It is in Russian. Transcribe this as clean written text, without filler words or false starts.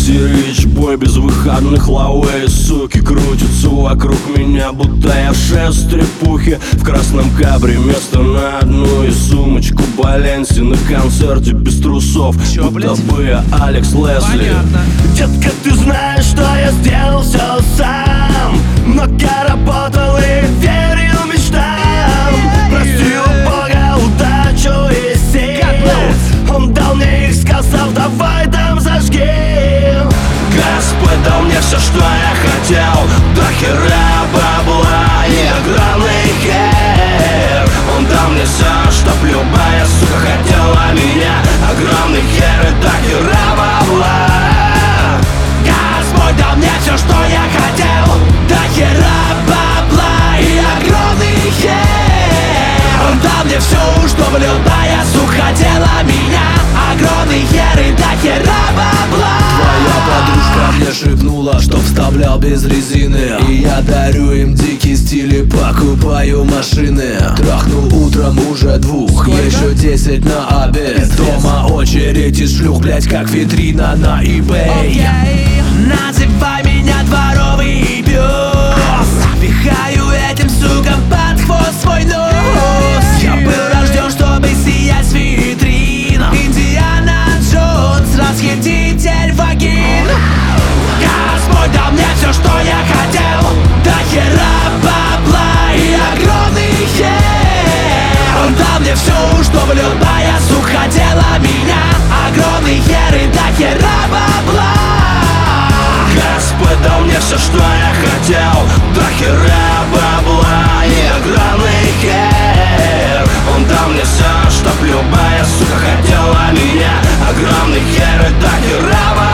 Рич бой без выходных, лавей, суки крутятся вокруг меня, будто я шест трепухи. В красном кабре место на одну и сумочку Баленси. На концерте без трусов, чё, будто бы я Алекс Лесли. Понятно. Детка, ты знаешь, что я сделал все сам. Много работал и верил мечтам. Простил Бога, удачу и сил. Он дал мне их, сказал, давай там зажги. Господь дал мне все, что я хотел. До хера бабла и огромный хер. Он дал мне все, чтоб любая сука хотела меня. Огромный хер и до хера бабла. Господь дал мне все, что я хотел. До хера бабла и огромный хер. Он дал мне все, чтобы любая сука хотела меня. Огромный хер и до хера бабла. Твоя подружка мне шепнула, что вставлял без резины. И я дарю им дикий стиль и покупаю машины. Трахнул утром уже 2, еще 10 на обед. Дома очередь из шлюх, блять, как витрина на eBay. Называй меня дворовый пёс. Пихаю этим сукам под хвост свой нос. Я был рожден, чтобы сиять с витрин. Индиана Джонс, расхититель вагин. Господь дал мне все, что я хотел. До хера бабла и огромный хер. Он дал мне все, чтобы любая сука хотела меня. Огромный хер и до хера бабла. Господь дал мне все, что я хотел. До хера бабла и огромный хер. Он дал мне все, чтоб любая сука хотела меня. Огромный хер и до хера бабла.